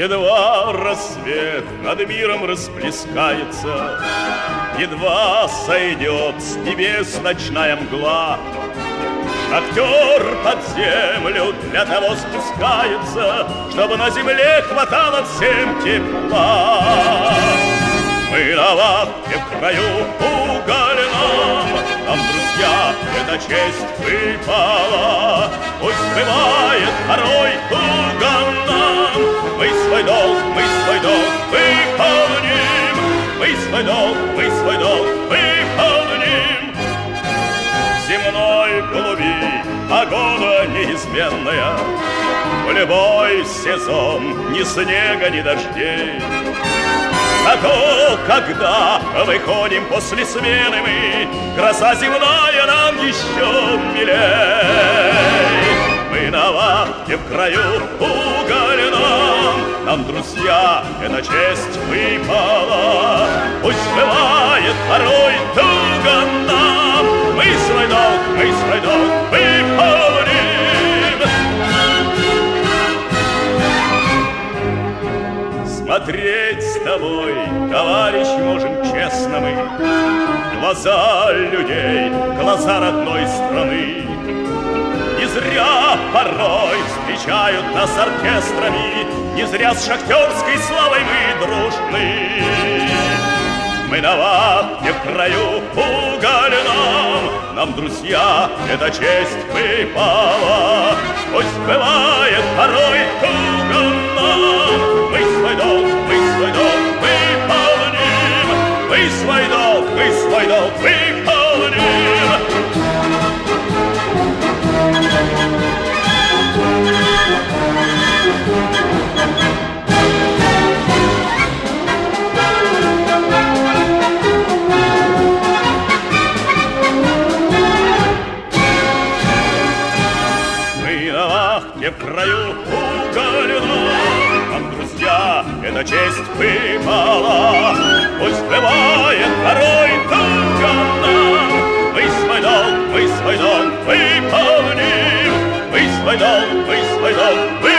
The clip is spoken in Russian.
Едва рассвет над миром расплескается, едва сойдет с небес ночная мгла, актер под землю для того спускается, чтобы на земле хватало всем тепла. Мы на вахте в краю угольном, нам, друзья, эта честь выпала. Пусть бывает порой туго нам, мы свой долг выполним, мы свой долг выполним. Земной голуби погода неизменная, в любой сезон ни снега, ни дождей. Зато когда выходим после смены мы, краса земная нам еще милей. Мы на вахте в краю угольном, нам, друзья, эта честь выпала. Пусть бывает порой туго нам, мы свой долг выполним. Смотреть с тобой, товарищ, можем честно мы, глаза людей, глаза родной страны. Не зря порой встречают нас оркестрами, не зря с шахтерской славой мы дружны. Мы на вахте в краю угольном, нам, друзья, эта честь выпала. Пусть бывает порой туго нам, мы свой долг выполним, мы свой долг выполним. В краю угольном, нам, друзья, эта честь выпала. Пусть бывает порой туго нам, мы свой долг выполним, мы свой долг выполним.